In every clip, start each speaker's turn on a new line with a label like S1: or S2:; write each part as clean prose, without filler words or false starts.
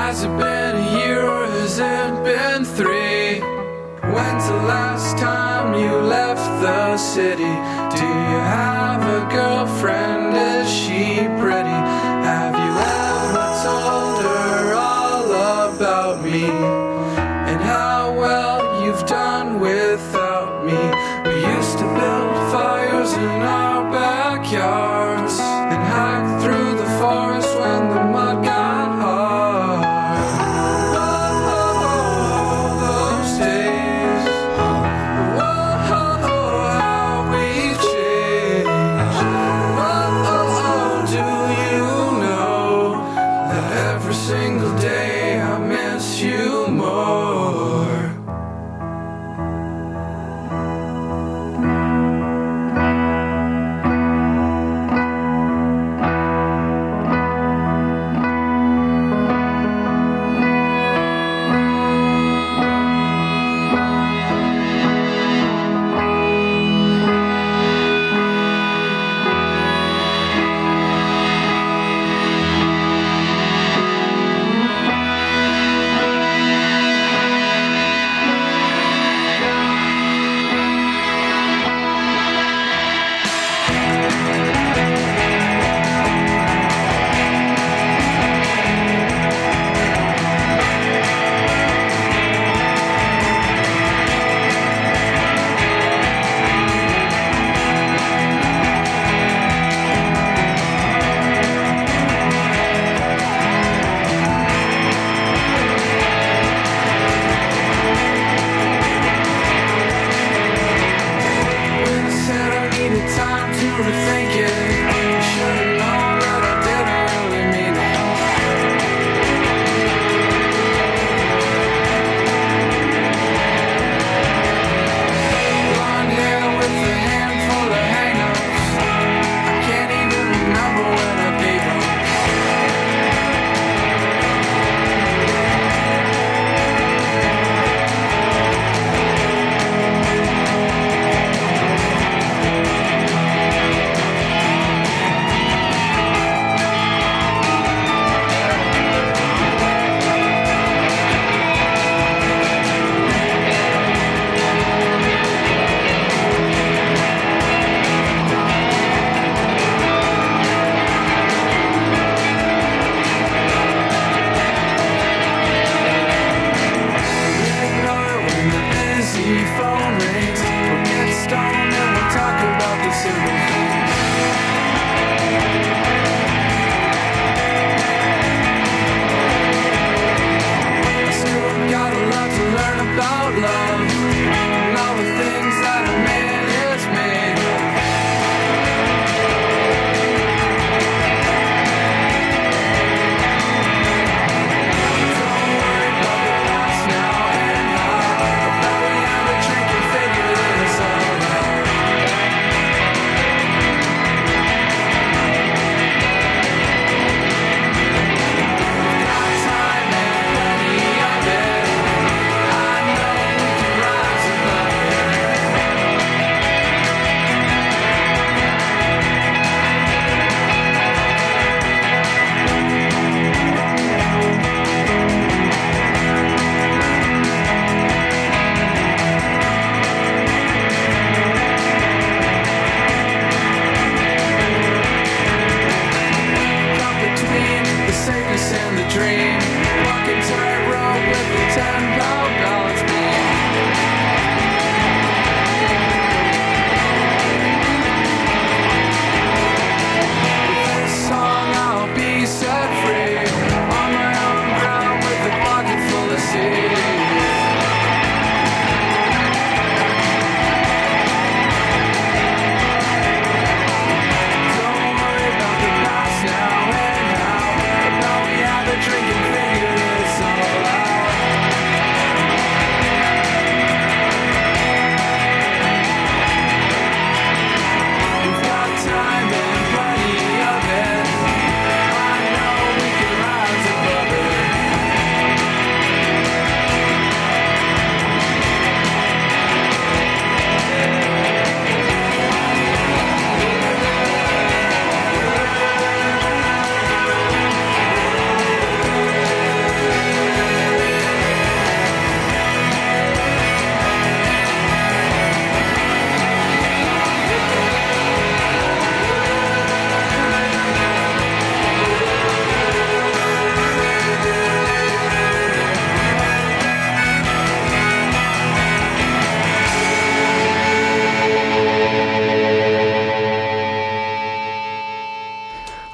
S1: Has it been a year or has it been 3? When's the last time you left the city? Do you have a girlfriend? Is she pretty? Have you ever told her all about me? And how well you've done without me? We used to build fires in our backyards and hike through the forest when the mud got hard. Oh, those days. Oh, how we've changed. Oh, do you know that every single day I miss you more?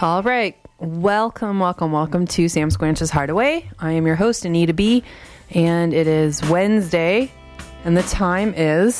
S2: All right. Welcome to Sam Squanch's Hideaway. I am your host, Anita B., and it is Wednesday, and the time is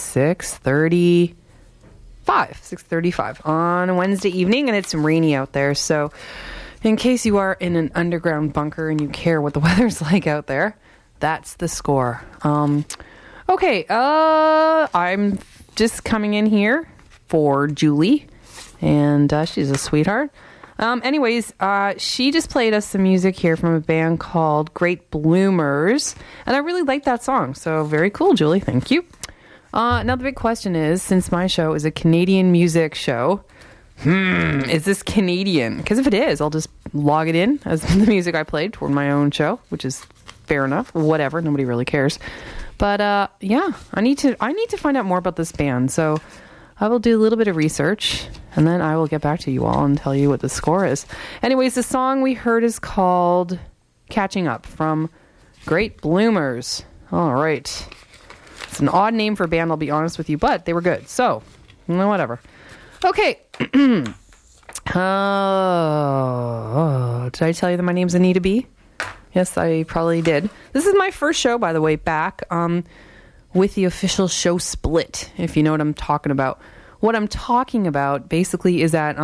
S2: 6:35 on a Wednesday evening, and it's rainy out there. So in case you are in an underground bunker and you care what the weather's like out there, that's the score. Okay, I'm just coming in here for Julie, and she's a sweetheart. Anyways, she just played us some music here from a band called Great Bloomers, and I really like that song, so very cool, Julie, thank you. Now the big question is, since my show is a Canadian music show, is this Canadian? Because if it is, I'll just log it in as the music I played toward my own show, which is fair enough, whatever, nobody really cares. But yeah, I need to find out more about this band, so I will do a little bit of research, and then I will get back to you all and tell you what the score is. Anyways, the song we heard is called Catching Up from Great Bloomers. All right. It's an odd name for a band, I'll be honest with you, but they were good. So, whatever. Okay. Did I tell you that my name's Anita B? Yes, I probably did. This is my first show, by the way, back with the official show split, if you know what I'm talking about. What I'm talking about, basically, is that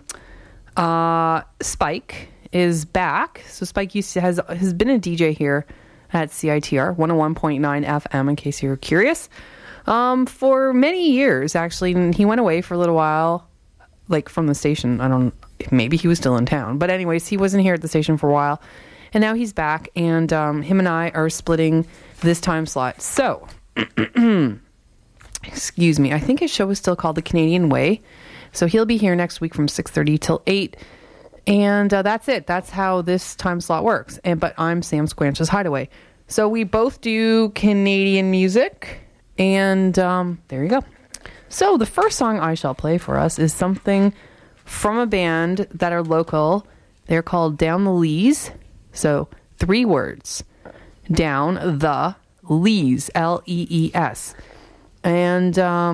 S2: Spike is back. So Spike has been a DJ here at CITR 101.9 FM, in case you're curious, for many years, actually. He went away for a little while, like from the station. Maybe he was still in town. But anyways, he wasn't here at the station for a while. And now he's back, and him and I are splitting this time slot. So, excuse me, I think his show is still called The Canadian Way. So he'll be here next week from 6:30 till 8. And that's it. That's how this time slot works. But I'm Sam Squanch's Hideaway. So we both do Canadian music. And there you go. So the first song I shall play for us is something from a band that are local. They're called Down the Lees. So 3 words. Down the Lees. Lees. And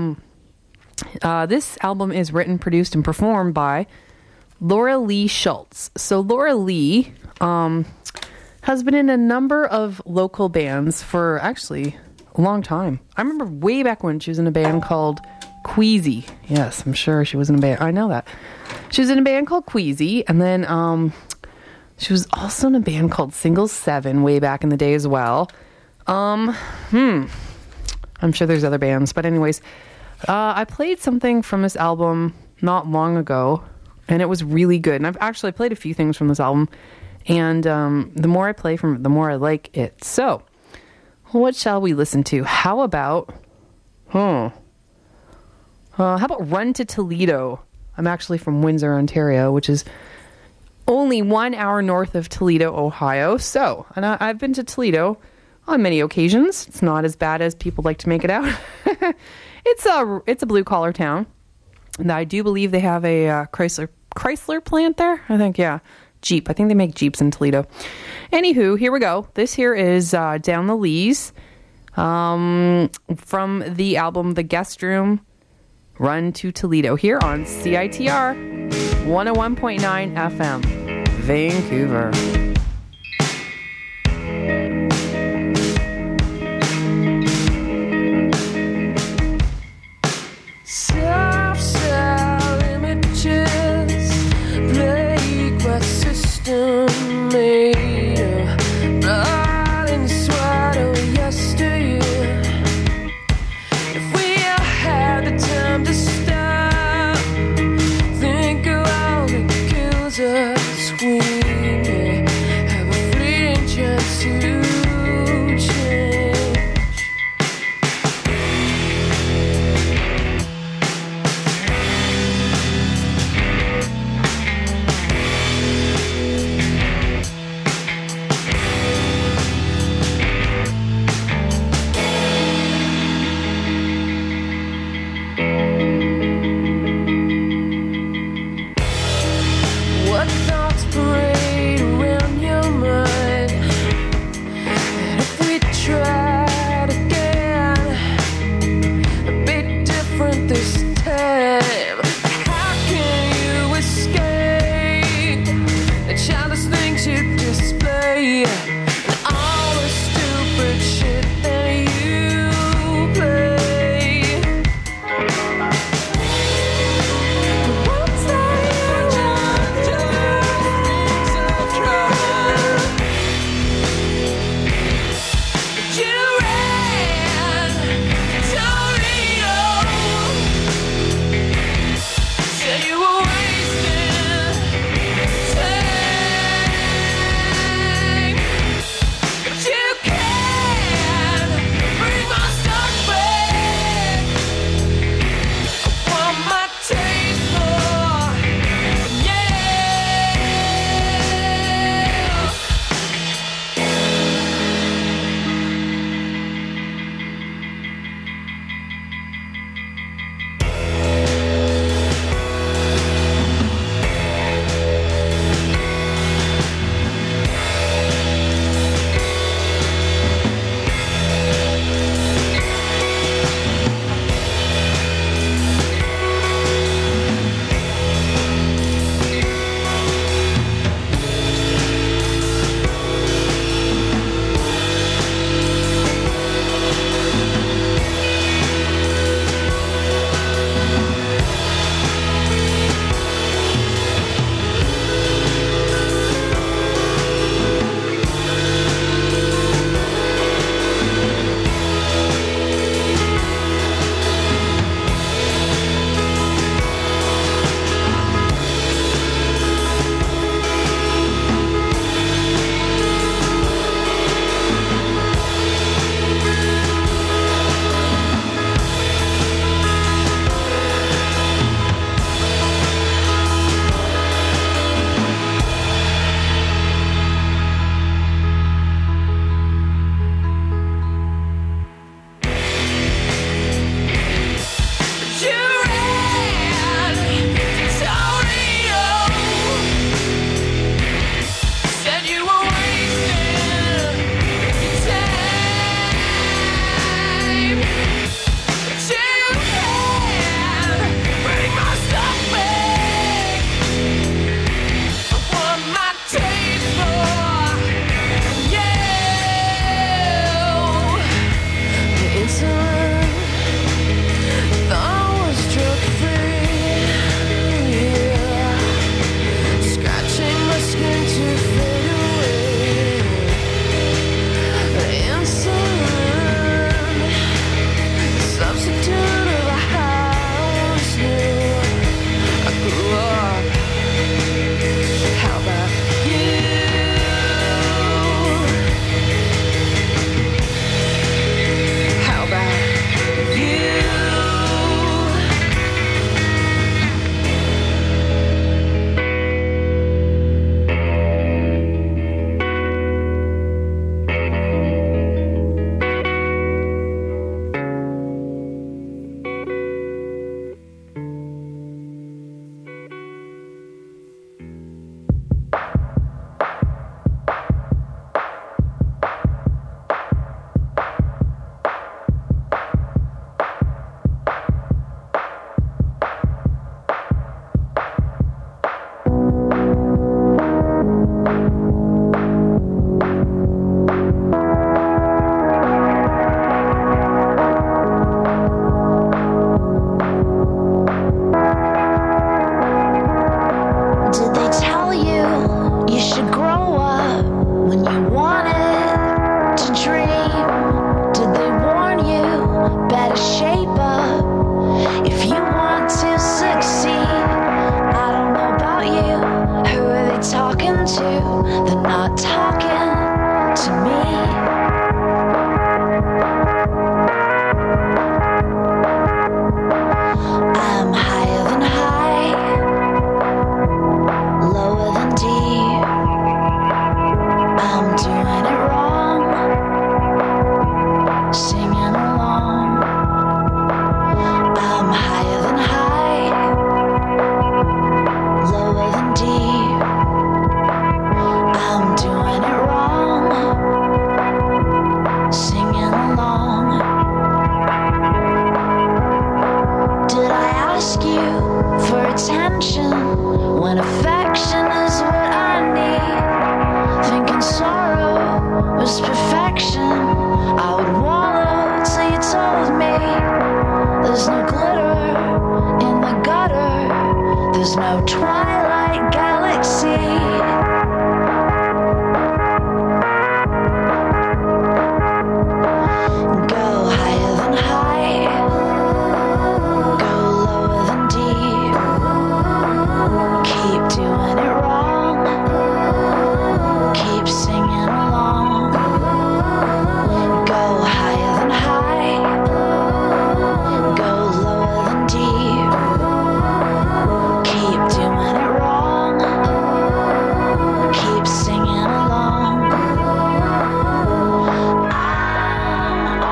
S2: this album is written, produced, and performed by Laura Lee Schultz. So Laura Lee has been in a number of local bands for actually a long time. I remember way back when she was in a band called Queasy. Yes, I'm sure she was in a band. I know that. She was in a band called Queasy, and then she was also in a band called Single 7 way back in the day as well. I'm sure there's other bands, but anyways, I played something from this album not long ago, and it was really good. And I've actually played a few things from this album, and the more I play from it, the more I like it. So, what shall we listen to? How about Run to Toledo? I'm actually from Windsor, Ontario, which is only 1 hour north of Toledo, Ohio. So, and I've been to Toledo on many occasions. It's not as bad as people like to make it out. It's a blue collar town. And I do believe they have a Chrysler plant there. I think, yeah. Jeep. I think they make Jeeps in Toledo. Anywho, here we go. This here is Down the Lees from the album The Guest Room, Run to Toledo, here on CITR 101.9 FM, Vancouver.
S3: Screaming doing it wrong, singing along. I'm higher than high, lower than deep. I'm doing it wrong, singing along. Did I ask you for attention when affection is what I need? Thinking sorrow was perfection, I would wallow till you told me there's no glitter in the gutter, there's no twilight galaxy. Go higher than high, go lower than deep. Keep doing it wrong, keep singing along. Go higher than high, go lower than deep. Keep doing it wrong, keep singing along. I'm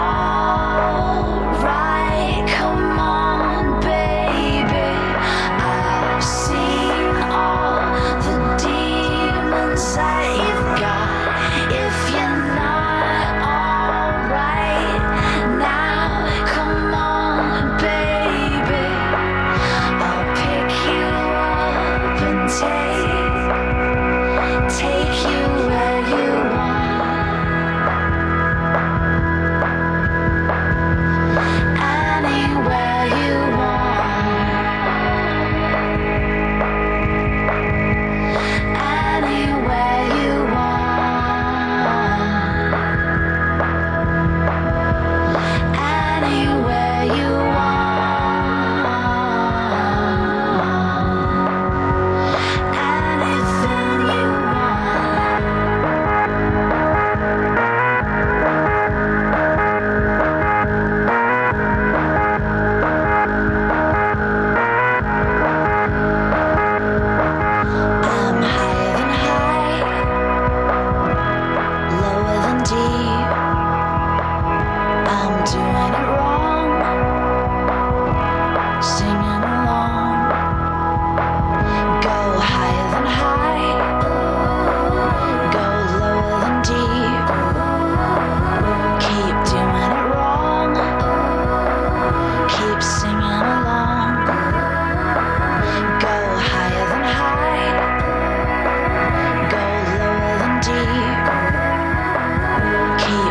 S3: alright, come on, baby. I've seen all the demons that you've got. If you're not alright now, come on, baby. I'll pick you up and take you where you want. Anywhere you want. Anywhere you want. Anywhere you want. Anything you I'm higher than high, lower than deep. I'm doing it wrong, singing along. Go higher than high, go lower than deep. Keep doing it wrong, keep singing along. Go higher than high, go lower than deep. Keep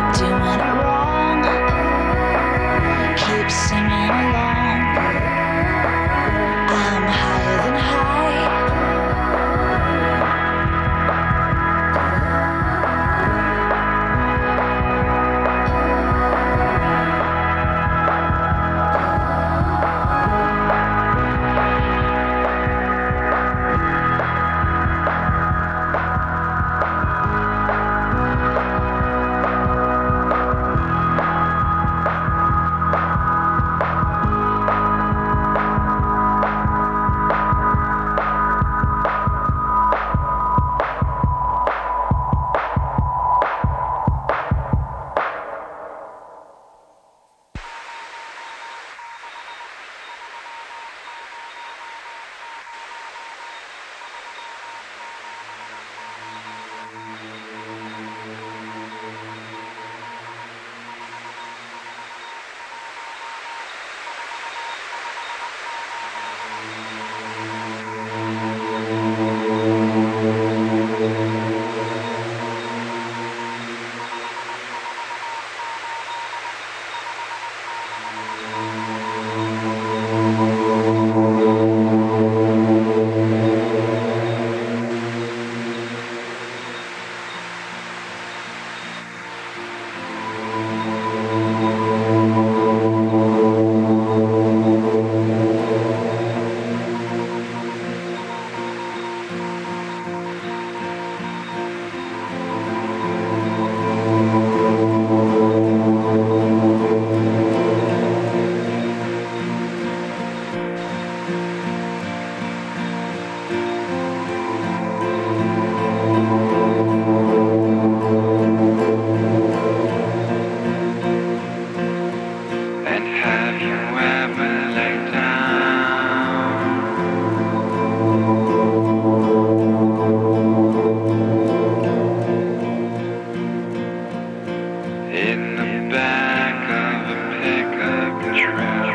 S1: in the back of a pickup truck.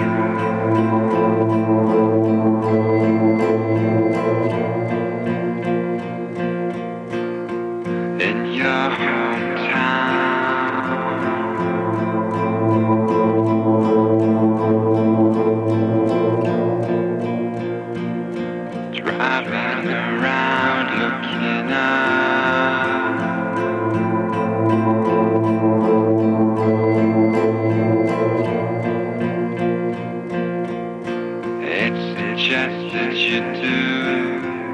S1: In your hometown, driving around looking up. It's just that you do.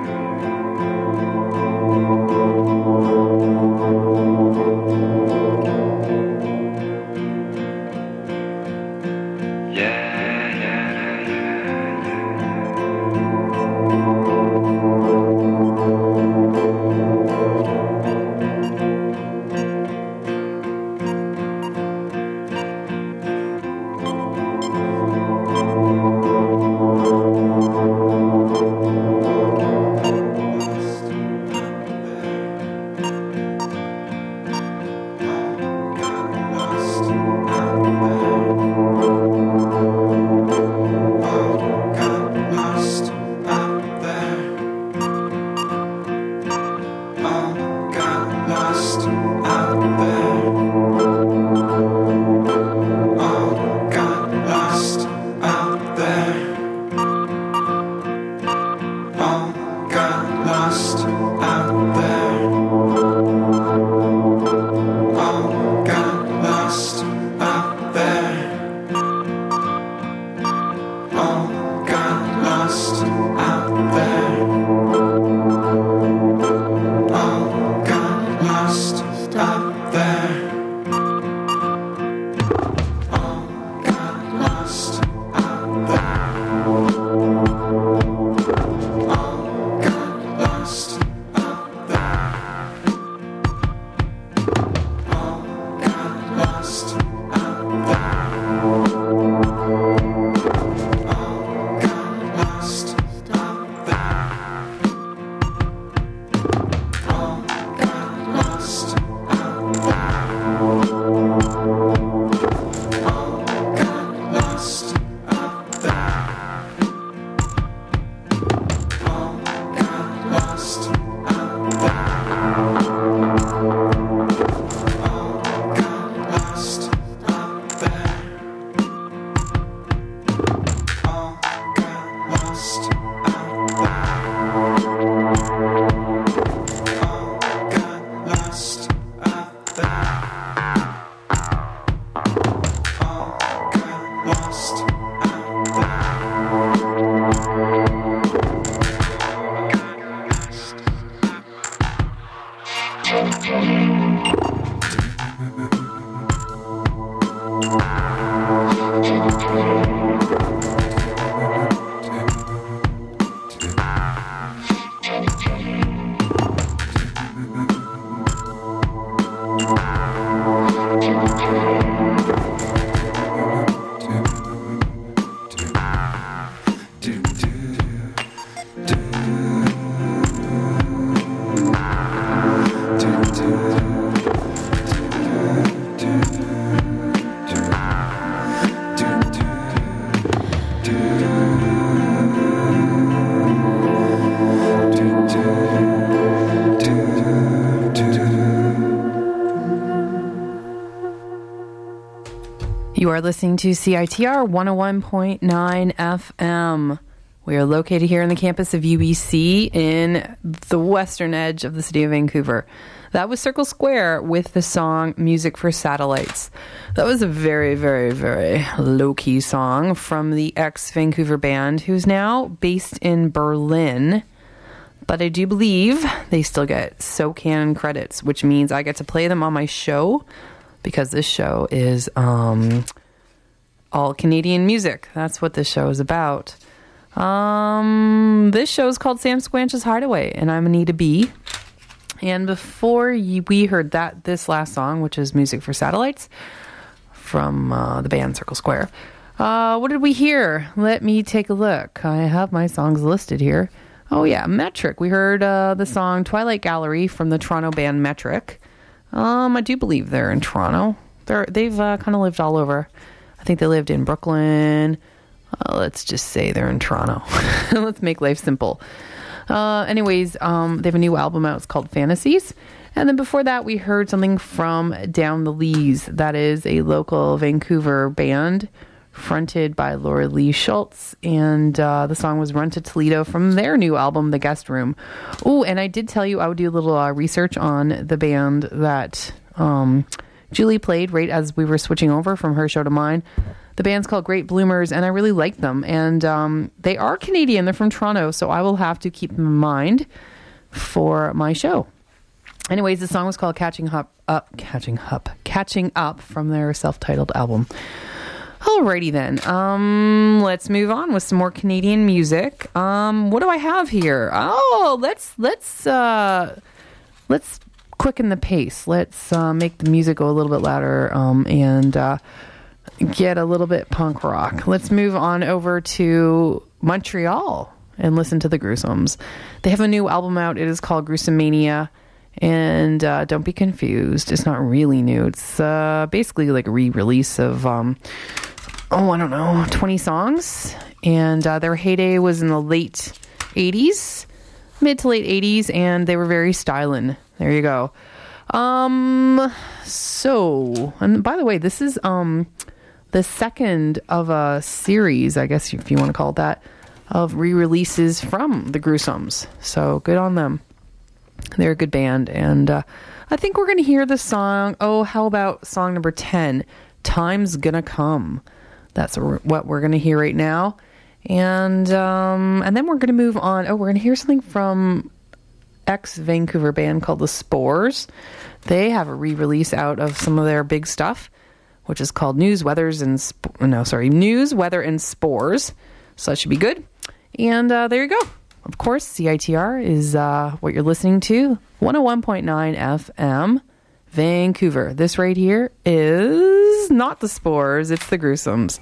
S2: You are listening to CITR 101.9 FM. We are located here on the campus of UBC in the western edge of the city of Vancouver. That was Circle Square with the song Music for Satellites. That was a very, very, very low-key song from the ex-Vancouver band who's now based in Berlin. But I do believe they still get SOCAN credits, which means I get to play them on my show because this show is all Canadian music. That's what this show is about. This show is called Sam Squanch's Hideaway, and I'm Anita B. And before we heard this last song, which is Music for Satellites from the band Circle Square, what did we hear? Let me take a look. I have my songs listed here. Oh yeah, Metric. We heard the song Twilight Gallery from the Toronto band Metric. I do believe they're in Toronto. They've kind of lived all over. I think they lived in Brooklyn. Let's just say they're in Toronto. Let's make life simple. Anyways, they have a new album out. It's called Fantasies. And then before that, we heard something from Down the Lees. That is a local Vancouver band fronted by Laura Lee Schultz. And the song was Run to Toledo from their new album, The Guest Room. Oh, and I did tell you I would do a little research on the band that Julie played right as we were switching over from her show to mine. The band's called Great Bloomers, and I really like them. And they are Canadian. They're from Toronto, so I will have to keep them in mind for my show. Anyways, the song was called Catching Up from their self-titled album. Alrighty then. Let's move on with some more Canadian music. What do I have here? Oh, let's quicken the pace. Let's make the music go a little bit louder and get a little bit punk rock. Let's move on over to Montreal and listen to the Gruesomes. They have a new album out. It is called Gruesome Mania. And don't be confused. It's not really new. It's basically like a re-release of, 20 songs. And their heyday was in the late 80s, mid to late 80s, and they were very styling. There you go. So, and by the way, this is the second of a series, I guess if you want to call it that, of re-releases from the Gruesomes. So good on them. They're a good band, and I think we're going to hear the song. Oh, how about song number 10, Time's Gonna Come. That's what we're going to hear right now. And then we're going to move on. Oh, we're going to hear something from ex-Vancouver band called The Spores. They have a re-release out of some of their big stuff, which is called News, Weather, and Spores. So that should be good. And there you go. Of course, CITR is what you're listening to. 101.9 FM, Vancouver. This right here is not the Spores, it's the Gruesomes.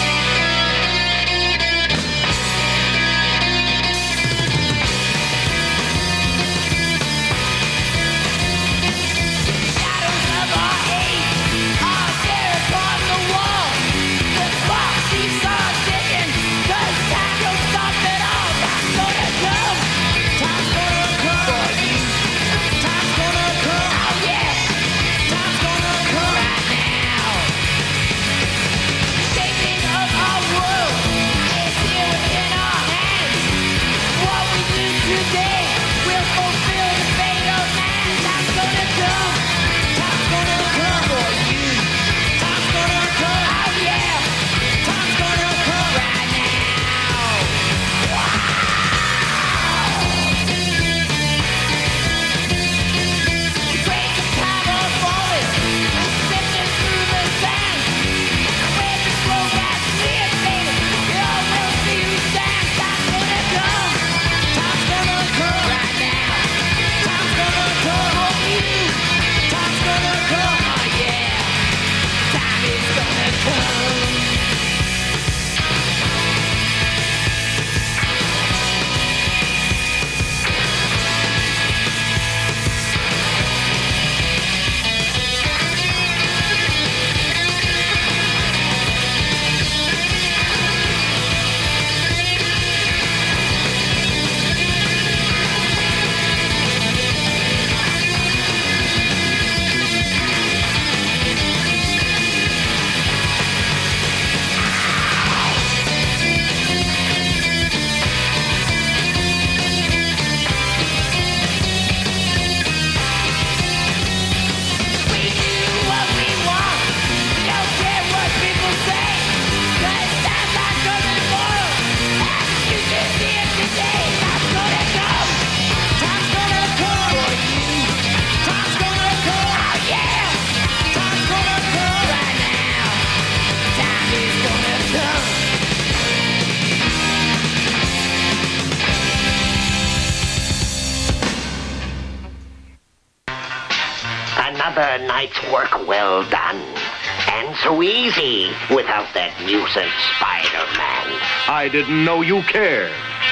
S4: Another night's work well done. And so easy without that nuisance Spider-Man.
S5: I didn't know you cared.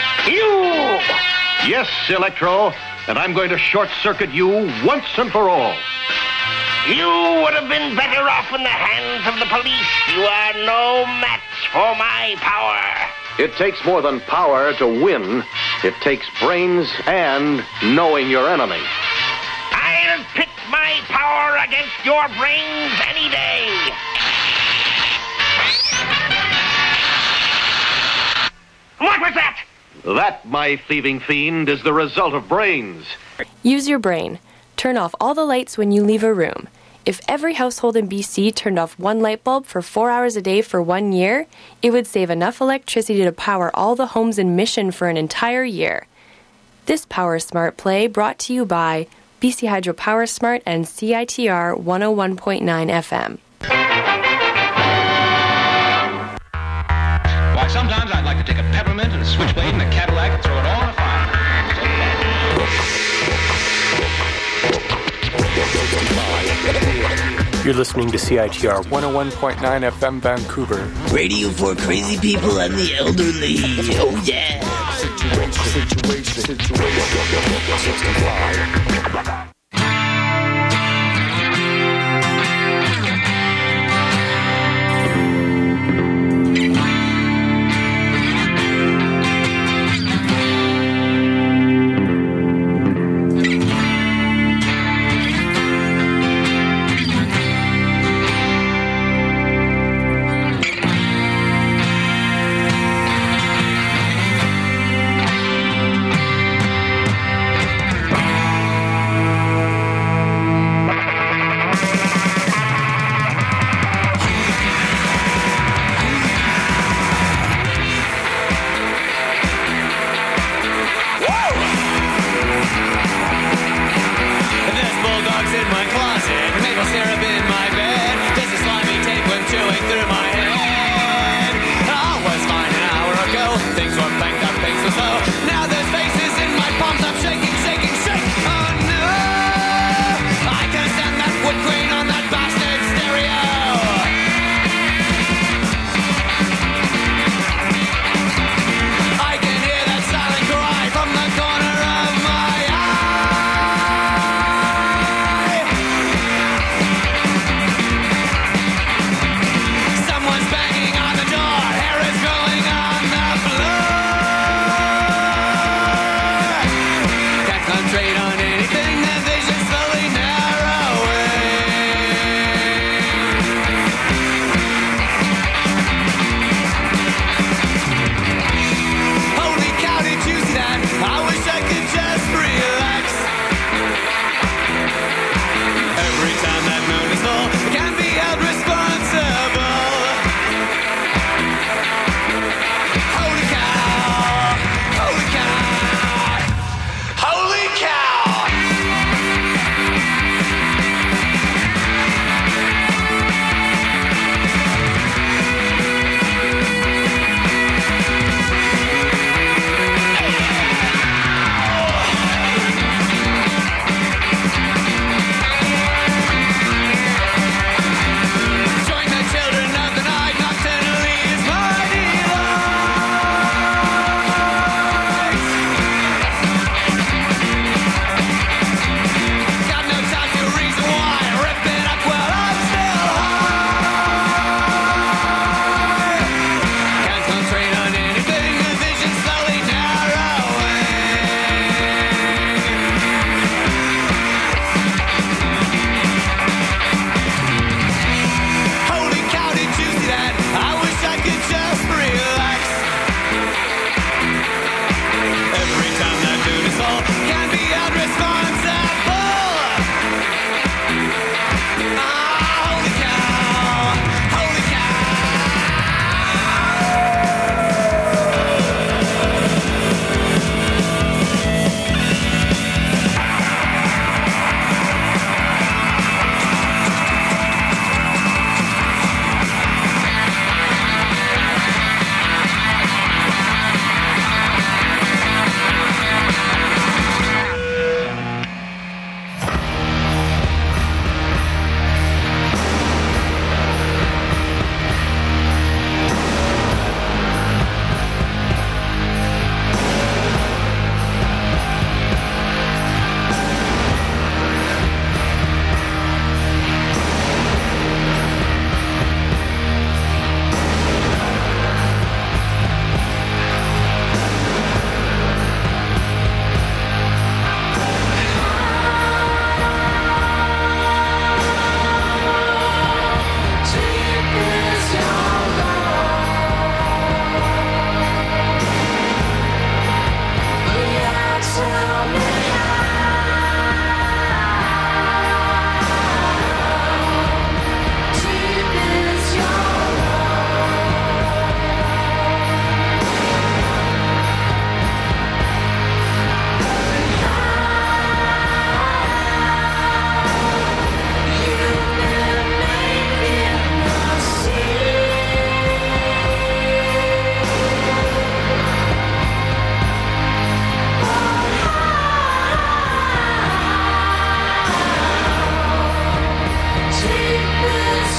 S4: You!
S5: Yes, Electro, and I'm going to short-circuit you once and for all.
S4: You would have been better off in the hands of the police. You are no match for my power.
S5: It takes more than power to win. It takes brains and knowing your enemy.
S4: I'll pit my power against your brains any day. What was that?
S5: That, my thieving fiend, is the result of brains.
S6: Use your brain. Turn off all the lights when you leave a room. If every household in BC turned off one light bulb for 4 hours a day for 1 year, it would save enough electricity to power all the homes in Mission for an entire year. This Power Smart play brought to you by BC Hydro Power Smart and CITR 101.9 FM.
S7: Why, sometimes I'd like to take a peppermint and a switchblade and a Cadillac and throw it all in a fire.
S8: You're listening to CITR 101.9 FM Vancouver.
S9: Radio for crazy people and the elderly. Oh, yeah.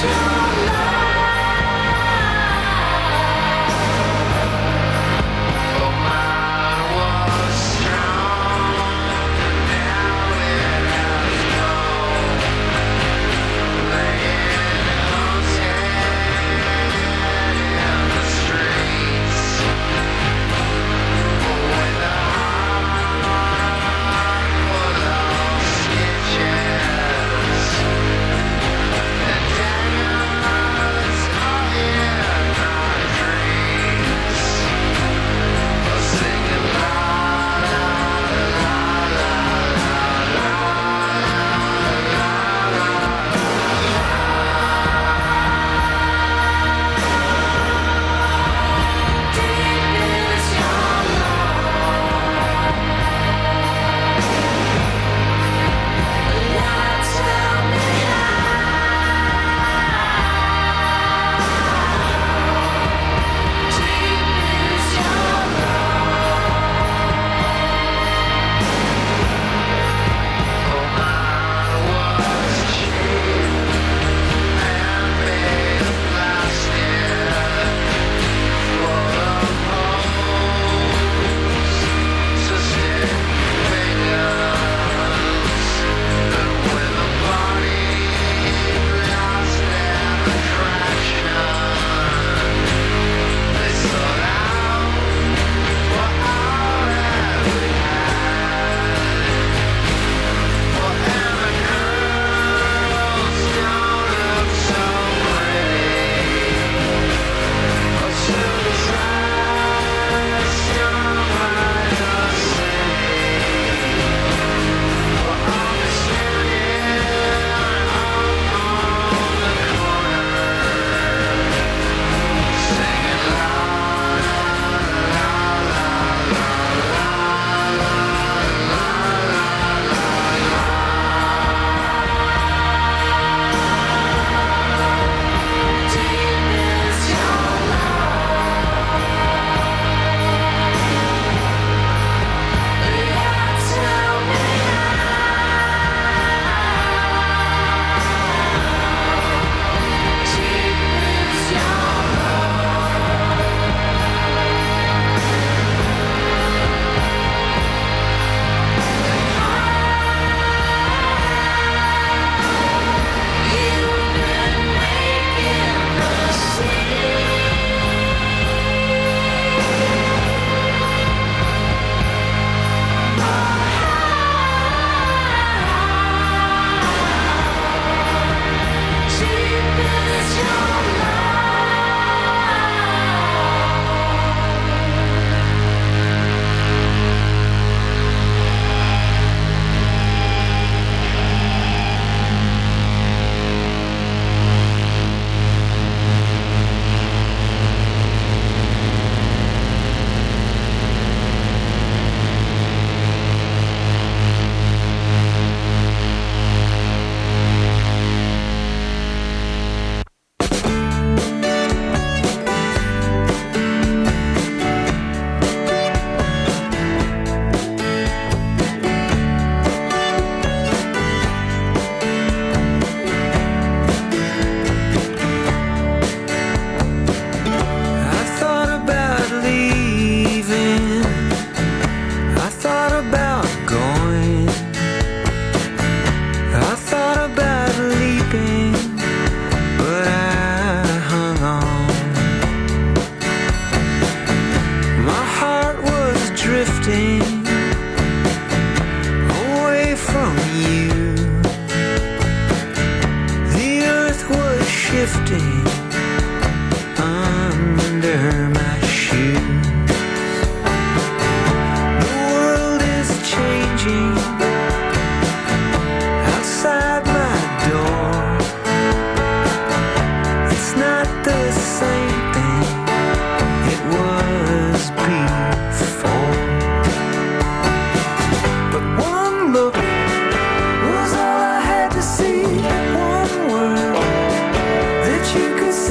S10: You could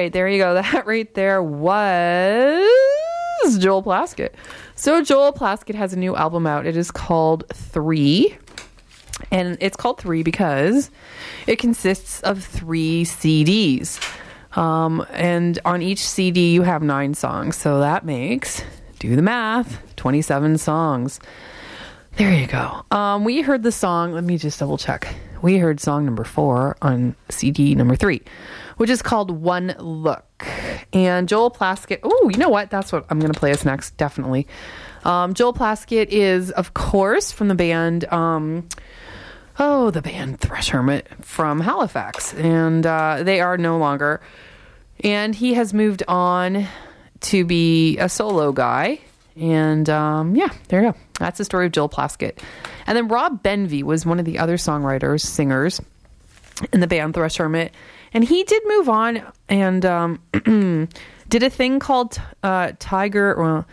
S2: right, there you go. That right there was Joel Plaskett. So Joel Plaskett has a new album out. It is called 3. And it's called 3 because it consists of 3 CDs. And on each CD you have 9 songs. So that makes, do the math, 27 songs. There you go. We heard the song, let me just double check. We heard song number 4 on CD number 3, which is called One Look. And Joel Plaskett, oh, you know what? That's what I'm going to play us next, definitely. Joel Plaskett is, of course, from the band... the band Thrush Hermit from Halifax. And they are no longer. And he has moved on to be a solo guy. And there you go. That's the story of Joel Plaskett. And then Rob Benvey was one of the other songwriters, singers in the band Thrush Hermit. And he did move on and did a thing called Tigra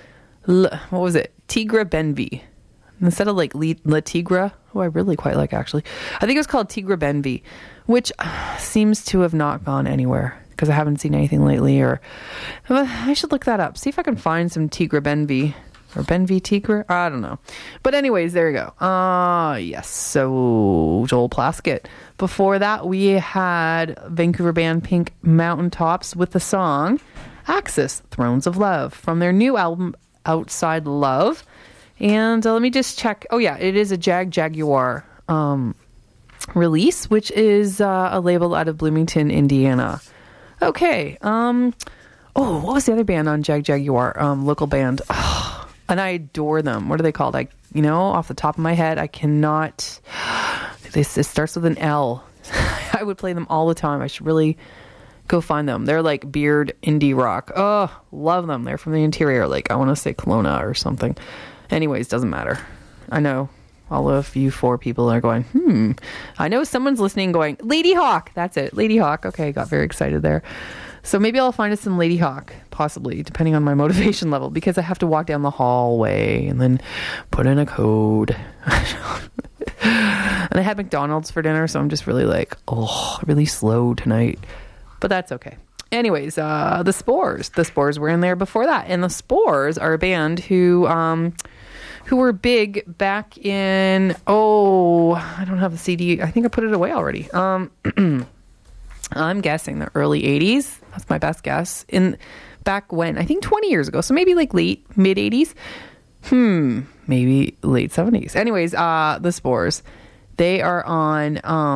S2: Benvey. Instead of like La Tigra, who I really quite like actually. I think it was called Tigra Benvey, which seems to have not gone anywhere because I haven't seen anything lately. Or I should look that up. See if I can find some Tigra Benvey or Benvey Tigra. I don't know. But anyways, there you go. Yes. So Joel Plaskett. Before that, we had Vancouver band Pink Mountaintops with the song Axis, Thrones of Love from their new album Outside Love. And let me just check. Oh, yeah, it is a Jaguar release, which is a label out of Bloomington, Indiana. Okay. What was the other band on Jaguar? Local band. Oh, and I adore them. What are they called? Off the top of my head, I cannot. It starts with an L. I would play them all the time. I should really go find them. They're like beard indie rock. Oh, love them. They're from the interior. Like, I want to say Kelowna or something. Anyways, doesn't matter. I know all of you 4 people are going, I know someone's listening going, Lady Hawk. That's it. Lady Hawk. Okay, got very excited there. So maybe I'll find us some Lady Hawk, possibly, depending on my motivation level, because I have to walk down the hallway and then put in a code. And I had McDonald's for dinner, so I'm just really really slow tonight. But that's okay. Anyways, the Spores. The Spores were in there before that. And the Spores are a band who were big back in, I don't have the CD. I think I put it away already. I'm guessing the early 80s. That's my best guess. Back when, I think 20 years ago. So maybe like mid 80s. Maybe late 70s. Anyways, the Spores. They are on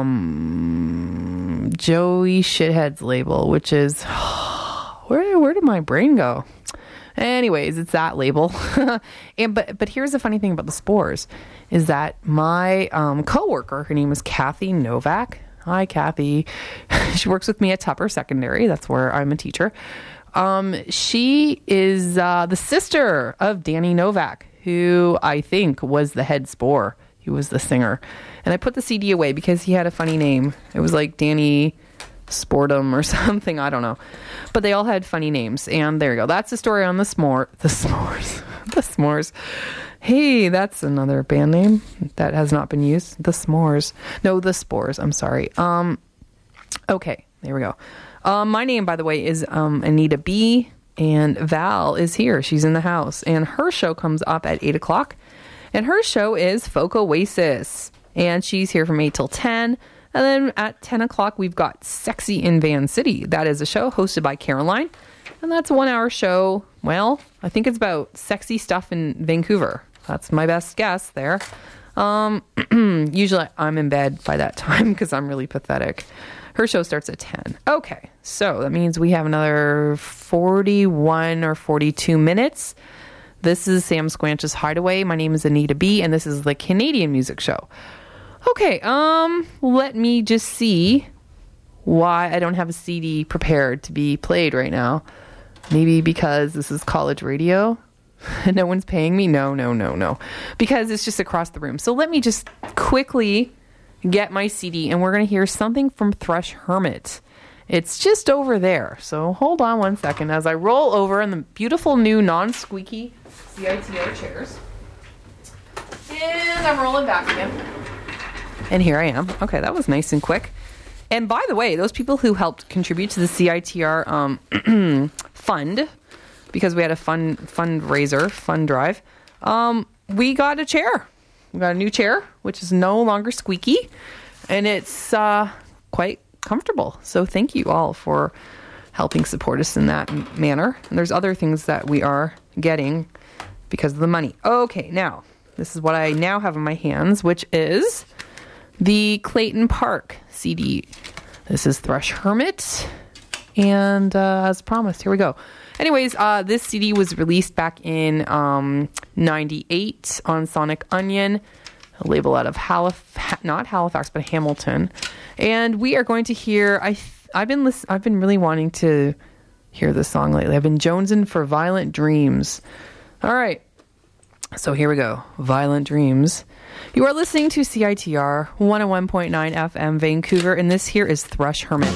S2: Joey Shithead's label, which is where did my brain go? Anyways, it's that label. But here's the funny thing about the Spores is that my coworker, her name is Kathy Novak. Hi, Kathy. She works with me at Tupper Secondary. That's where I'm a teacher. She is the sister of Danny Novak, who I think was the head Spore. He was the singer. And I put the CD away because he had a funny name. It was like Danny Sportum or something. I don't know. But they all had funny names. And there you go. That's the story on the S'mores. The S'mores. Hey, that's another band name that has not been used. The S'mores. No, the Spores. I'm sorry. Okay, there we go. My name, by the way, is Anita B. And Val is here. She's in the house. And her show comes up at 8 o'clock. And her show is Folk Oasis. And she's here from 8 till 10. And then at 10 o'clock, we've got Sexy in Van City. That is a show hosted by Caroline. And that's a 1-hour show. Well, I think it's about sexy stuff in Vancouver. That's my best guess there. Usually I'm in bed by that time because I'm really pathetic. Her show starts at 10. Okay, so that means we have another 41 or 42 minutes. This is Sam Squanch's Hideaway. My name is Anita B, and this is the Canadian Music Show. Okay, let me just see why I don't have a CD prepared to be played right now. Maybe because this is college radio and no one's paying me? No. Because it's just across the room. So let me just quickly get my CD, and we're going to hear something from Thrush Hermit. It's just over there. So hold on one second as I roll over in the beautiful new non-squeaky CITR chairs. And I'm rolling back again. And here I am. Okay, that was nice and quick. And by the way, those people who helped contribute to the CITR fund, because we had a fund drive, we got a chair. We got a new chair, which is no longer squeaky, and it's quite comfortable. So thank you all for helping support us in that manner. And there's other things that we are getting because of the money. Okay, now, this is what I now have in my hands, which is the Clayton Park CD. This is Thrush Hermit. And as promised, here we go. Anyways, this CD was released back in 98 on Sonic Onion, a label out of not Halifax, but Hamilton. And we are going to hear, I've been really wanting to hear this song lately. I've been jonesing for Violent Dreams. All right. So here we go. Violent Dreams. You are listening to CITR 101.9 FM Vancouver, and this here is Thrush Hermit.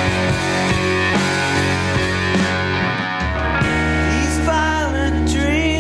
S10: These violent dreams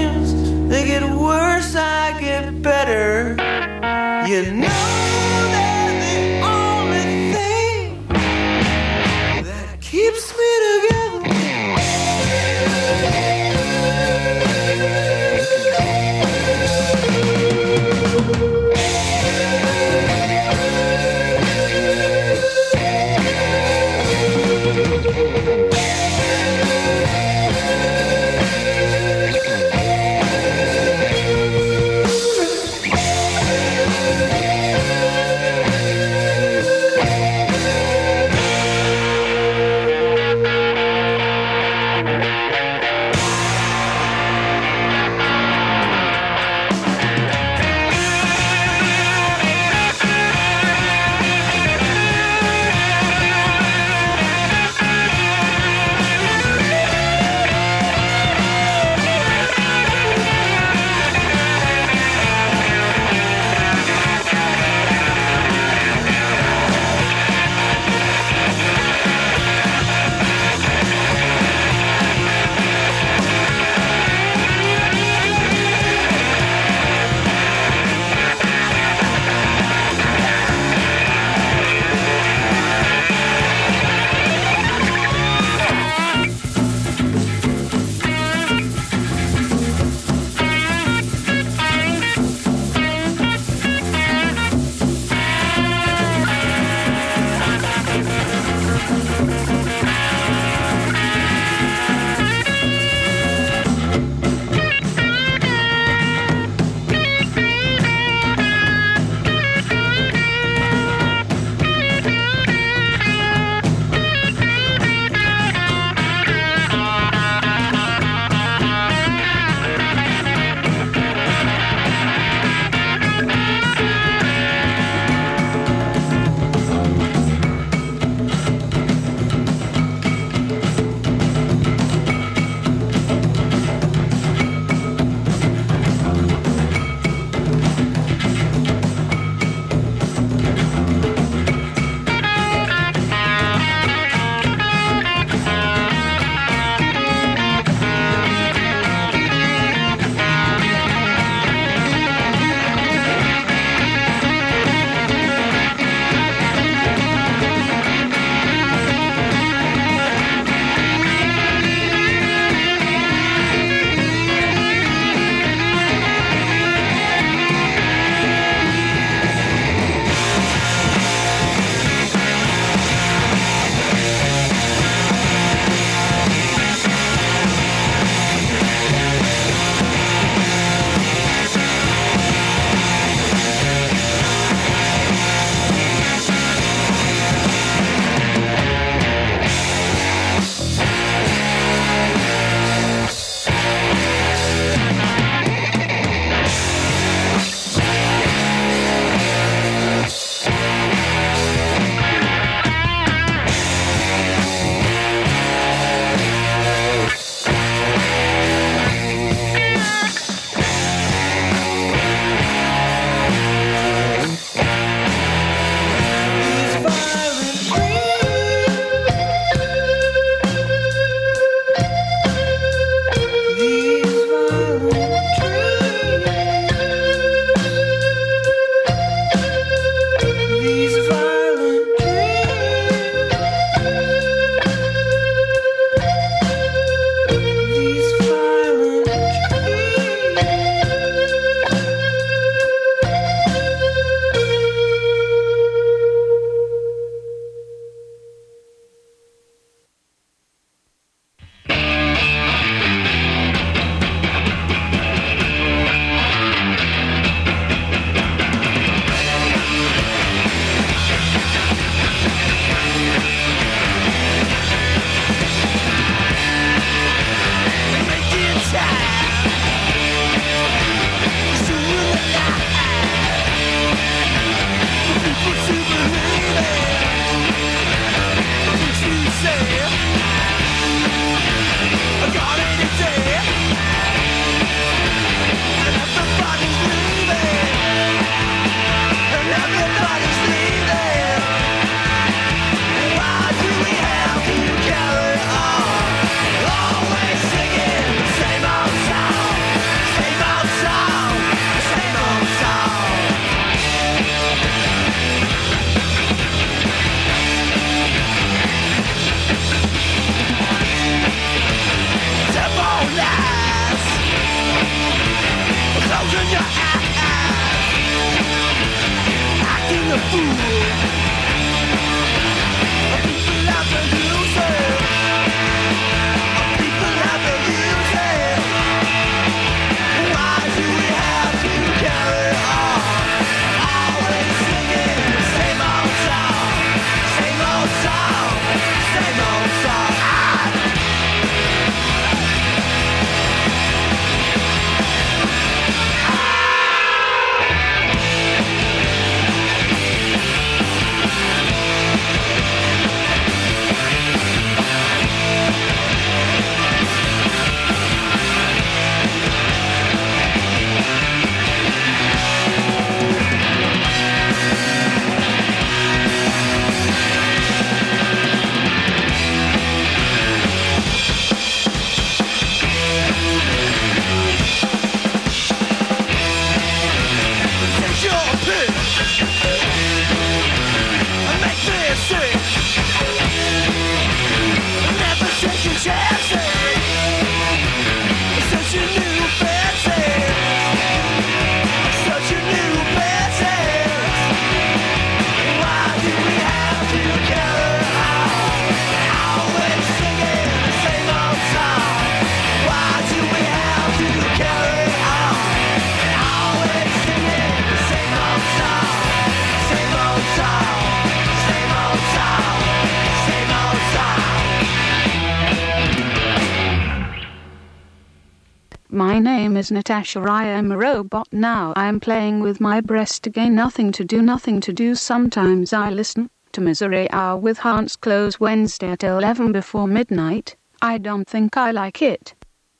S10: My name is Natasha. I am a robot now. I am playing with my breast again. Nothing to do. Sometimes I listen to Misery Hour with Hans Close Wednesday at 11 before midnight. I don't think I like it.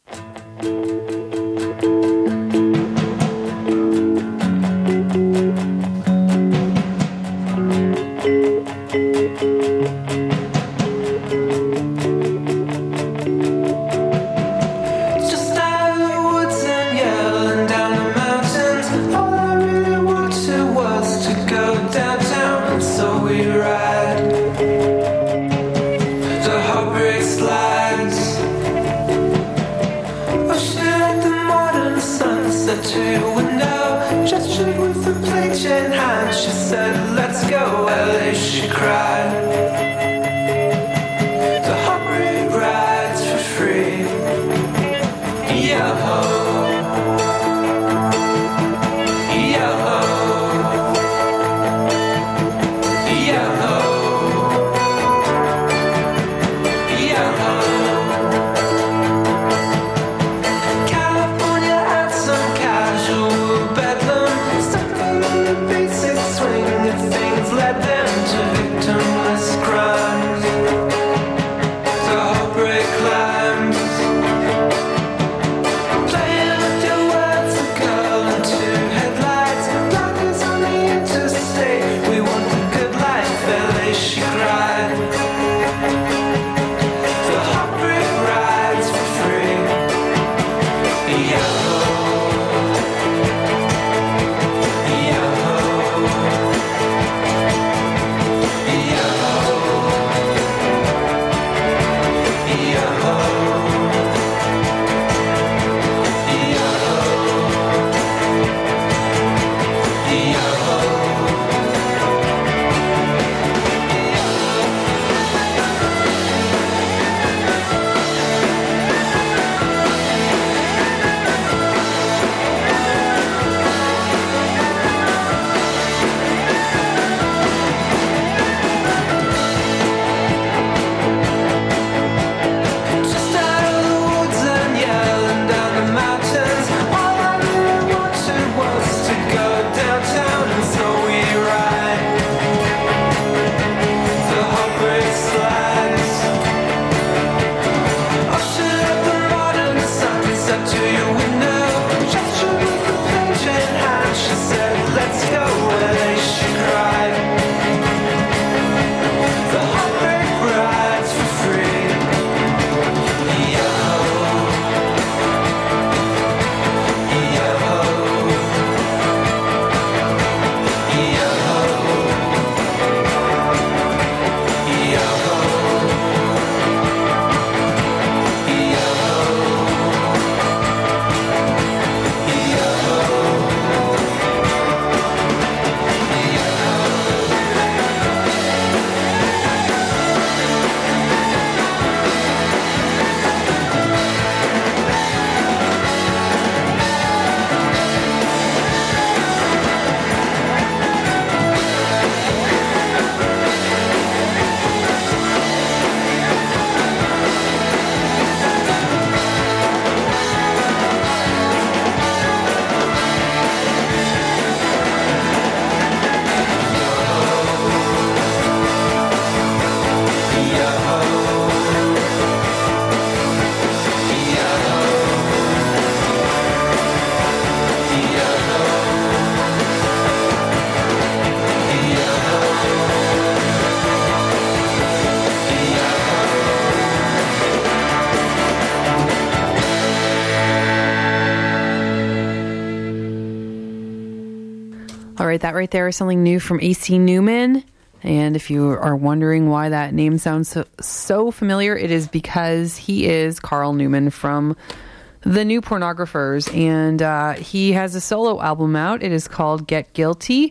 S2: All right, that right there is something new from AC Newman. And if you are wondering why that name sounds so familiar, it is because he is Carl Newman from the New Pornographers. And he has a solo album out. It is called Get Guilty.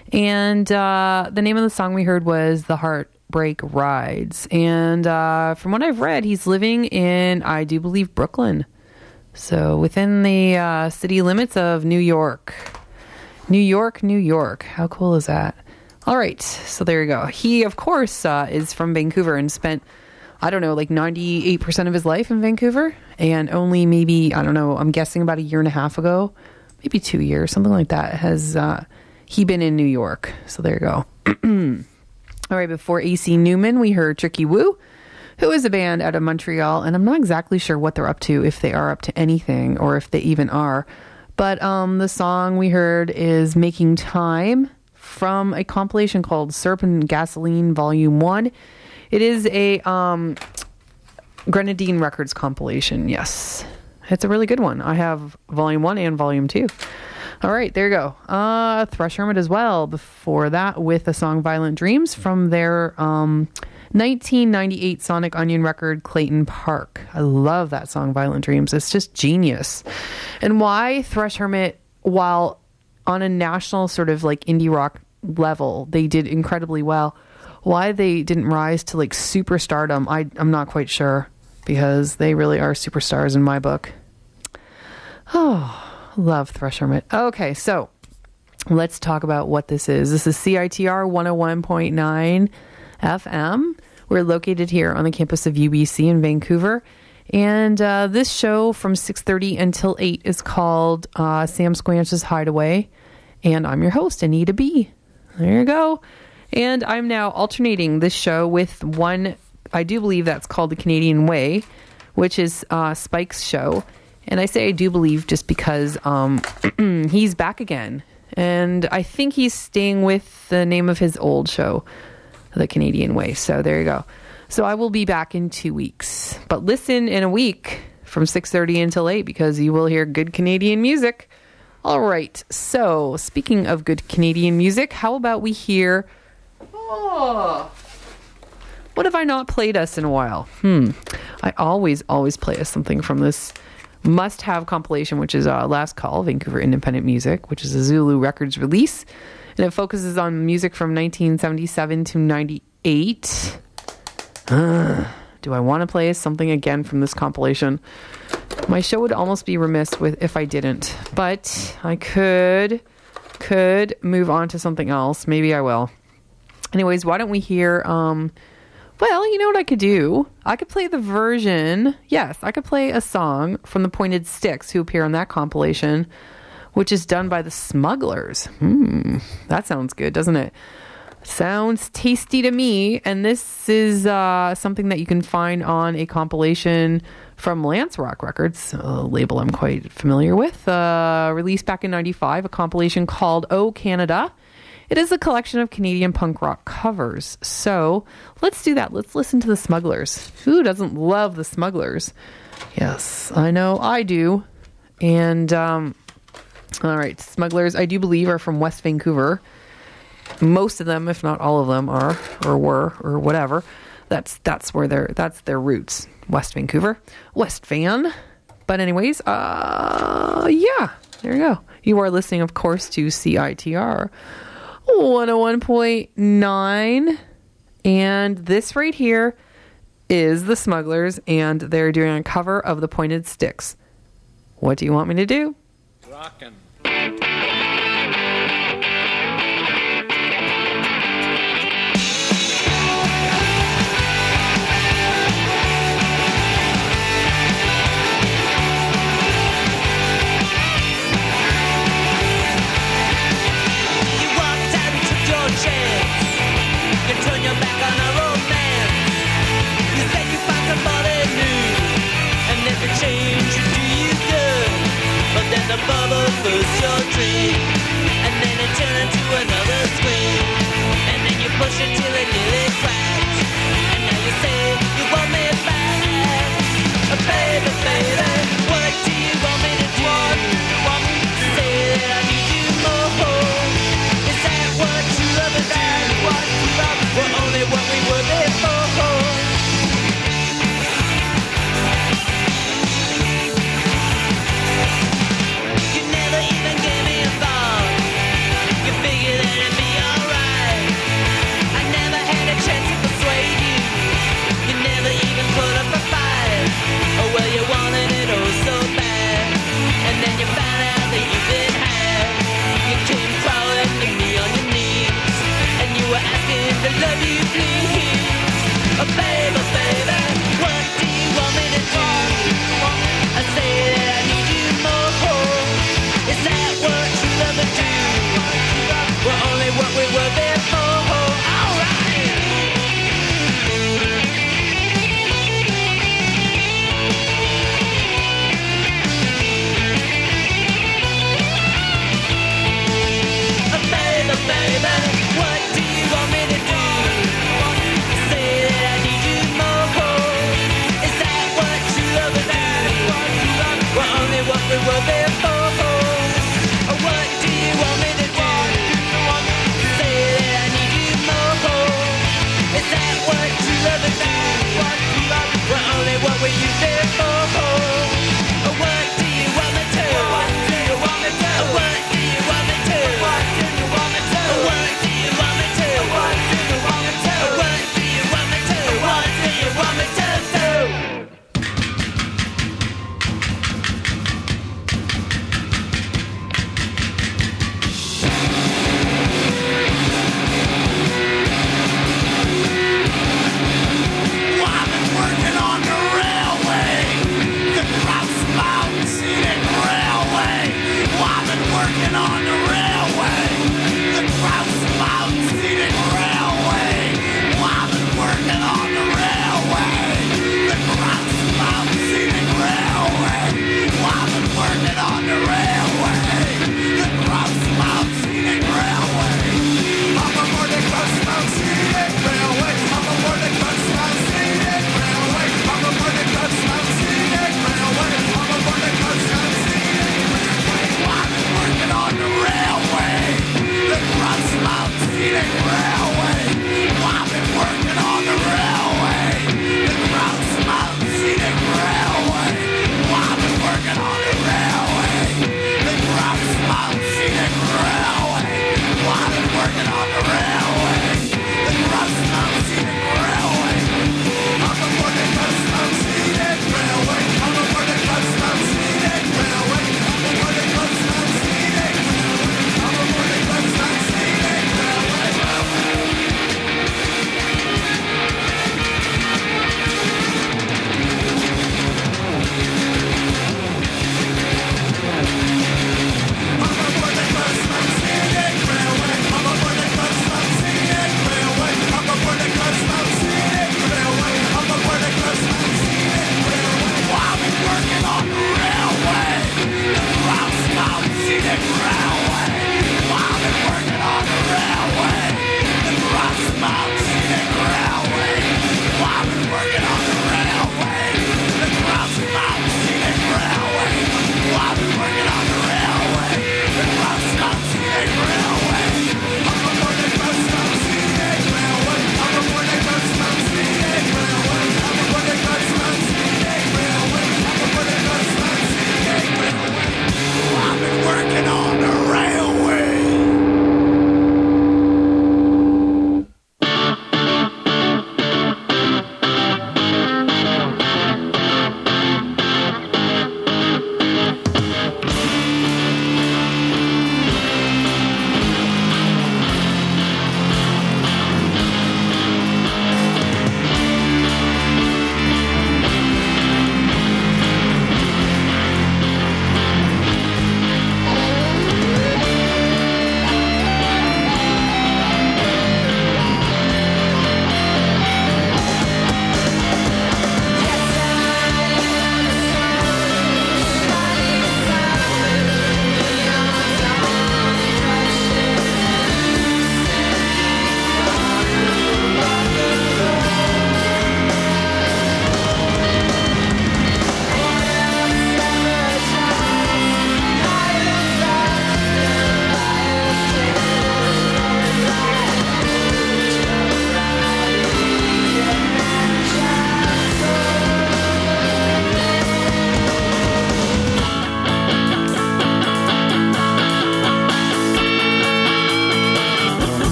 S2: And the name of the song we heard was The Heartbreak Rides. And from what I've read, he's living in, I do believe, Brooklyn. So within the city limits of New York. New York. How cool is that? All right, so there you go. He, of course, is from Vancouver and spent I don't know, like 98% of his life in Vancouver. And only maybe, I don't know, I'm guessing about a year and a half ago, maybe 2 years, something like that, has he been in New York. So there you go. All right, before AC Newman, we heard Tricky Woo, who is a band out of Montreal. And I'm not exactly sure what they're up to, if they are up to anything or if they even are. But the song we heard is Making Time from a compilation called Syrup and Gasoline Volume 1. It is a Grenadine Records compilation, yes. It's a really good one. I have Volume 1 and Volume 2. All right, there you go. Thrush Hermit as well. Before that, with the song Violent Dreams from their 1998 Sonic Onion record, Clayton Park. I love that song, Violent Dreams. It's just genius. And why Thrush Hermit, while on a national sort of like indie rock level, they did incredibly well, why they didn't rise to like superstardom, I'm not quite sure, because they really are superstars in my book. Oh, love Thrush Hermit. Okay, so let's talk about what this is. This is CITR 101.9 FM. We're located here on the campus of UBC in Vancouver. And this show from 6:30 until 8 is called Sam Squanch's Hideaway. And I'm your host, Anita B. There you go. And I'm now alternating this show with one, I do believe that's called The Canadian Way, which is Spike's show. And I say I do believe just because he's back again. And I think he's staying with the name of his old show, The Canadian Way. So there you go. So I will be back in 2 weeks. But listen in a week from 6:30 until 8 because you will hear good Canadian music. All right. So speaking of good Canadian music, how about we hear... Oh, what have I not played us in a while? I always play us something from this must-have compilation, which is Last Call, Vancouver Independent Music, which is a Zulu Records release. And it focuses on music from 1977 to 98. Do I want to play something again from this compilation? My show would almost be remiss if I didn't. But I could move on to something else. Maybe I will. Anyways, why don't we hear... well, you know what I could do? I could play the version... Yes, I could play a song from the Pointed Sticks, who appear on that compilation, which is done by the Smugglers. That sounds good, doesn't it? Sounds tasty to me. And this is something that you can find on a compilation from Lance Rock Records, a label I'm quite familiar with, released back in 95, a compilation called Oh Canada. It is a collection of Canadian punk rock covers. So let's do that. Let's listen to the Smugglers. Who doesn't love the Smugglers? Yes, I know I do. And all right, Smugglers, I do believe, are from West Vancouver. Most of them, if not all of them, are or were or whatever. That's where that's their roots. West Vancouver, West Van. But anyways, yeah, there you go. You are listening, of course, to CITR 101.9, and this right here is the Smugglers, and they're doing a cover of the Pointed Sticks. What do you want me to do?
S11: Rockin'.
S12: The bubble bursts your dream, and then it turns to another scream, and then you push it till it nearly cracks, and now you say you want me back. Baby, baby, what do you want me to do? Say that I need you more. Is that what you love to do? We're only what we were before. Chance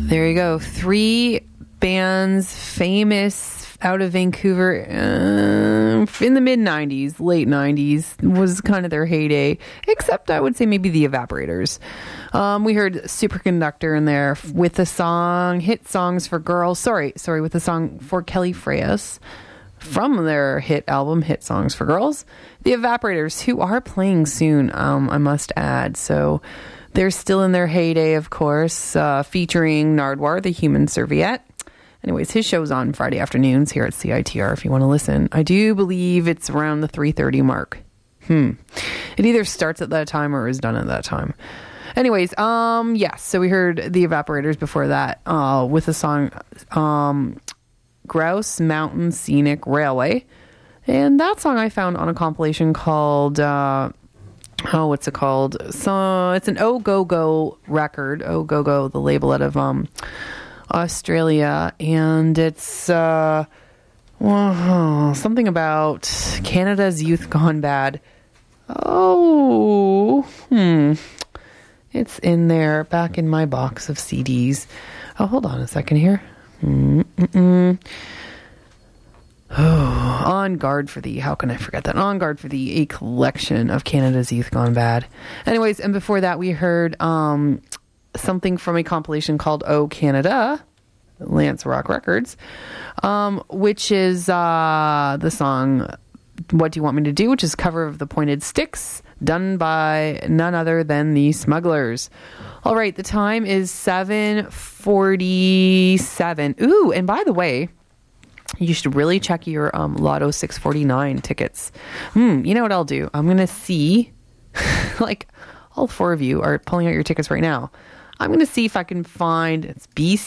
S2: There you go. 3 bands famous out of Vancouver in the mid-90s, late 90s was kind of their heyday, except I would say maybe the Evaporators. We heard Superconductor in there with the song Hit Songs for Girls. Sorry, with the song For Kelly Freyas from their hit album Hit Songs for Girls. The Evaporators, who are playing soon, I must add. So they're still in their heyday, of course, featuring Nardwar, the Human Serviette. Anyways, his show's on Friday afternoons here at CITR if you want to listen. I do believe it's around the 3:30 mark. It either starts at that time or is done at that time. Anyways, yes, so we heard the Evaporators before that with the song Grouse Mountain Scenic Railway. And that song I found on a compilation called... what's it called? So it's an Oh Go Go record. Oh Go Go, the label out of Australia, and it's something about Canada's youth gone bad. It's in there, back in my box of CDs. Oh, hold on a second here. On Guard for Thee. How can I forget that? On Guard for Thee, a collection of Canada's youth gone bad. Anyways, and before that we heard something from a compilation called Oh Canada, Lance Rock Records, which is the song What Do You Want Me to Do, which is a cover of the Pointed Sticks, done by none other than the Smugglers. All right, the time is 7:47. Ooh, and by the way, you should really check your Lotto 649 tickets. You know what I'll do? I'm going to see, like, all 4 of you are pulling out your tickets right now. I'm going to see if I can find, it's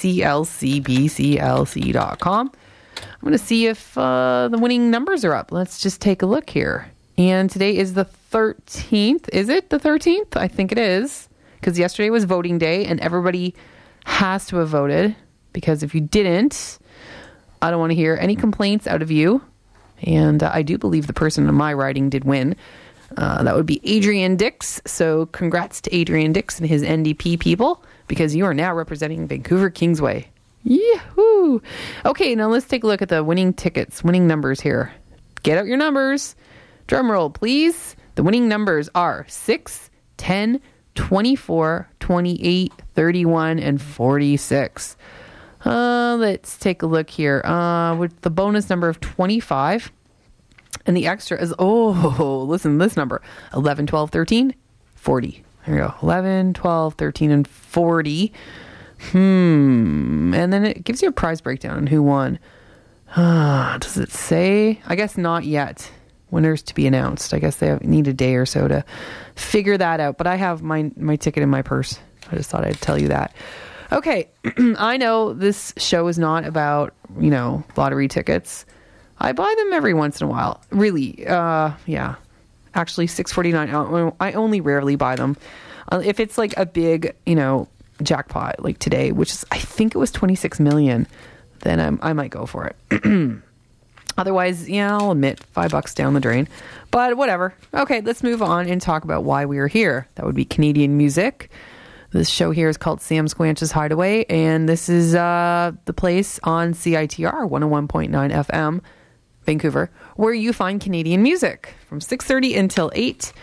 S2: bclc.com. I'm going to see if the winning numbers are up. Let's just take a look here. And today is the 13th. Is it the 13th? I think it is. Because yesterday was voting day and everybody has to have voted. Because if you didn't, I don't want to hear any complaints out of you. And I do believe the person in my riding did win. That would be Adrian Dix. So congrats to Adrian Dix and his NDP people, because you are now representing Vancouver Kingsway. Yahoo! Okay, now let's take a look at the winning tickets, winning numbers here. Get out your numbers. Drum roll, please. The winning numbers are 6, 10, 24, 28, 31, and 46. Let's take a look here. With the bonus number of 25. And the extra is, listen to this number. 11, 12, 13, 40. There you go. 11, 12, 13, and 40. And then it gives you a prize breakdown on who won. Does it say? I guess not yet. Winners to be announced. I guess they need a day or so to figure that out. But I have my ticket in my purse. I just thought I'd tell you that. Okay. I know this show is not about, lottery tickets. I buy them every once in a while. Really. Yeah. Actually, $6.49. I only rarely buy them. If it's like a big, jackpot like today, which is, I think it was 26 million, then I might go for it. Otherwise, I'll admit $5 down the drain. But whatever. Okay, let's move on and talk about why we are here. That would be Canadian music. This show here is called Sam Squanch's Hideaway, and this is the place on CITR 101.9 FM, Vancouver, where you find Canadian music from 6:30 until 8.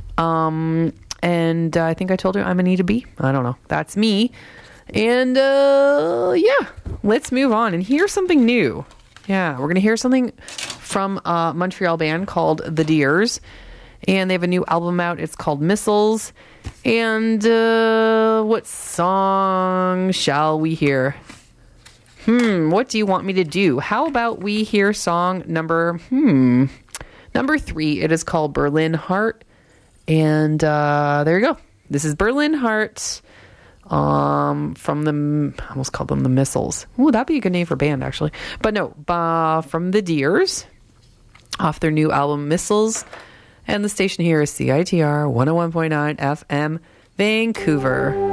S2: And I think I told you I'm Anita B. I don't know. That's me. And let's move on and hear something new. Yeah, we're going to hear something from a Montreal band called The Deers. And they have a new album out. It's called Missiles. And what song shall we hear? What do you want me to do? How about we hear song number 3? It is called Berlin Heart. And there you go. This is Berlin Heart from the, I almost called them the Missiles. Ooh, that'd be a good name for a band, actually. But no, from The Deers, off their new album Missiles. And the station here is CITR 101.9 FM, Vancouver.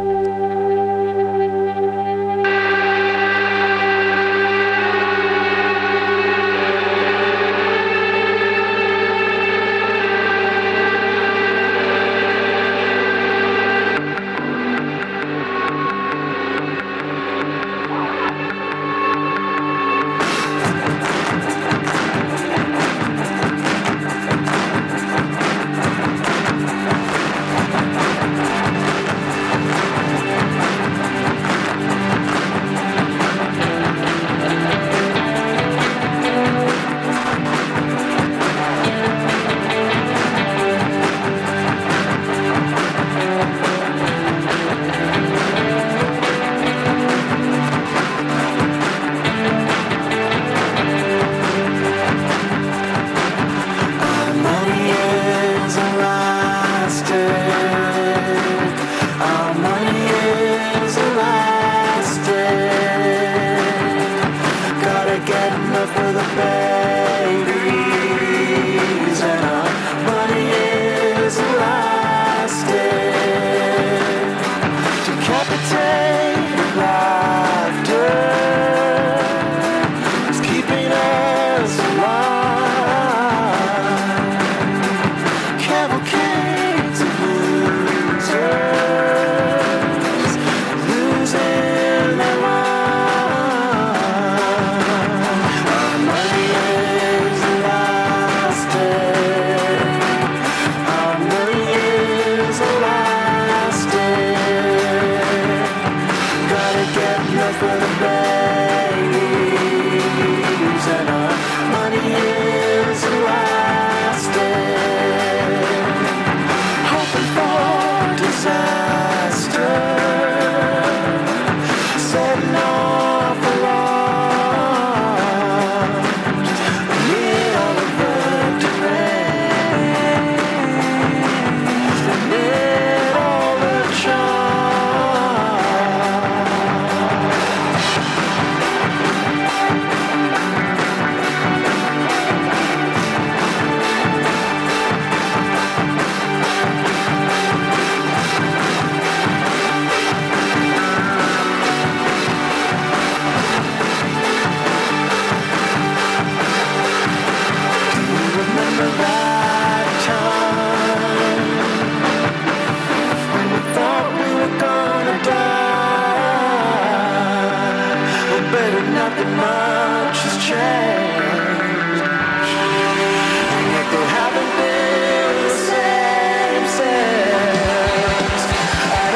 S1: cars for the babies, and our money is elastic, hoping for disaster, setting off alarms amid all of the deranged, amid all the nothing much has changed, and yet they haven't been the same since at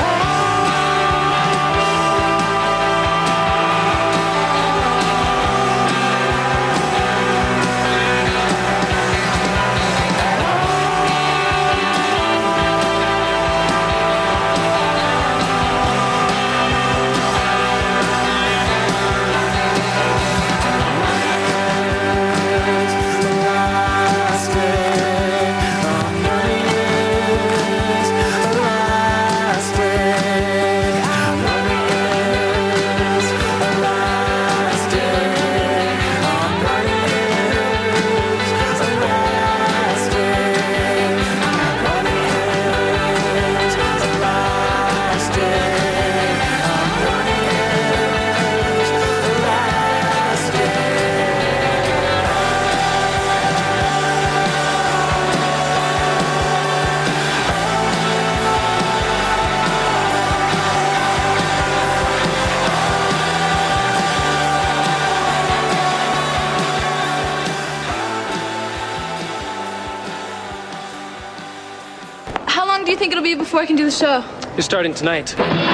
S11: How long do you think it'll be before I can do the show?
S13: You're starting tonight.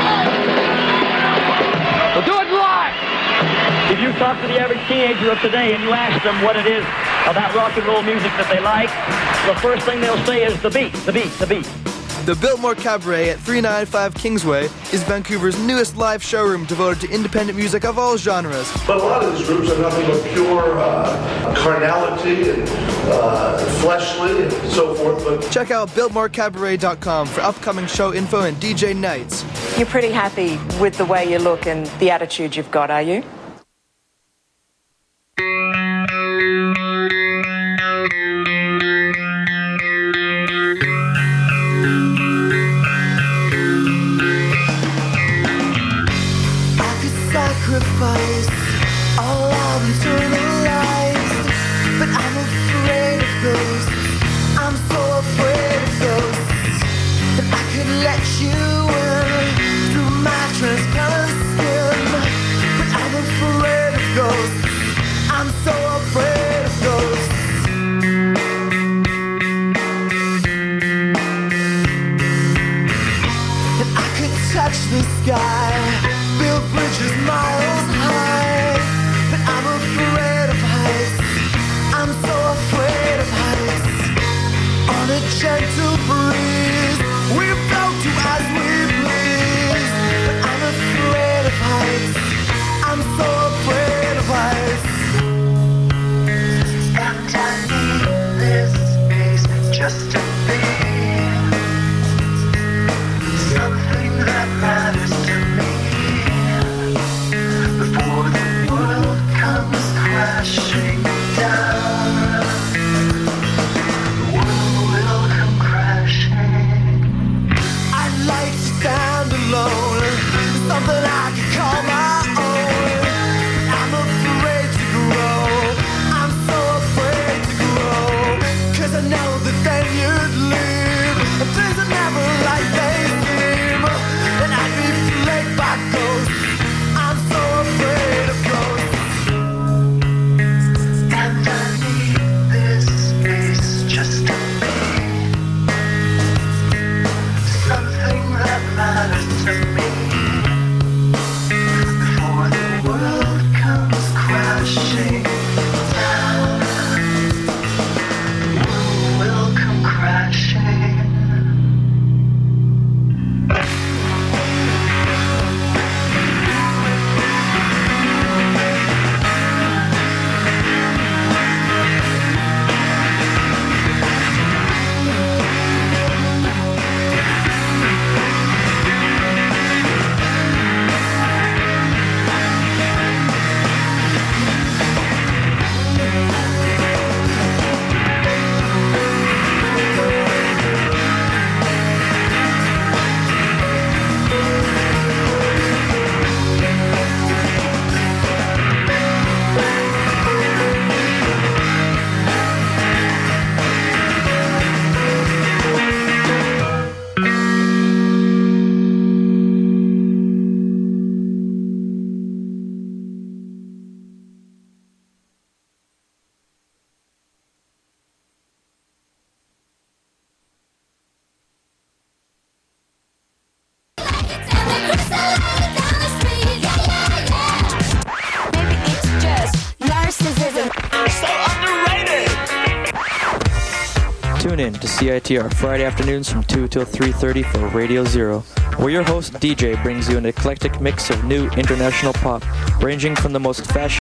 S14: We'll do it live! If you talk to the average teenager of today and you ask them what it is about rock and roll music that they like, the first thing they'll say is the beat, the beat, the beat.
S15: The Biltmore Cabaret at 395 Kingsway is Vancouver's newest live showroom devoted to independent music of all genres.
S16: But a lot of these groups are nothing but pure carnality and fleshly and so forth. But
S15: check out BiltmoreCabaret.com for upcoming show info and DJ nights.
S17: You're pretty happy with the way you look and the attitude you've got, are you?
S1: Sacrifice all our eternal lives, but I'm afraid of ghosts. I'm so afraid of ghosts that I could let you in through my transparent skin. But I'm afraid of ghosts. I'm so afraid of ghosts. That I could touch the sky, build bridges miles high, but I'm afraid of heights. I'm so afraid of heights. On a gentle breeze, we float to as we
S13: Tune in to CITR Friday afternoons from 2 till 3:30 for Radio Zero, where your host DJ brings you an eclectic mix of new international pop, ranging from the most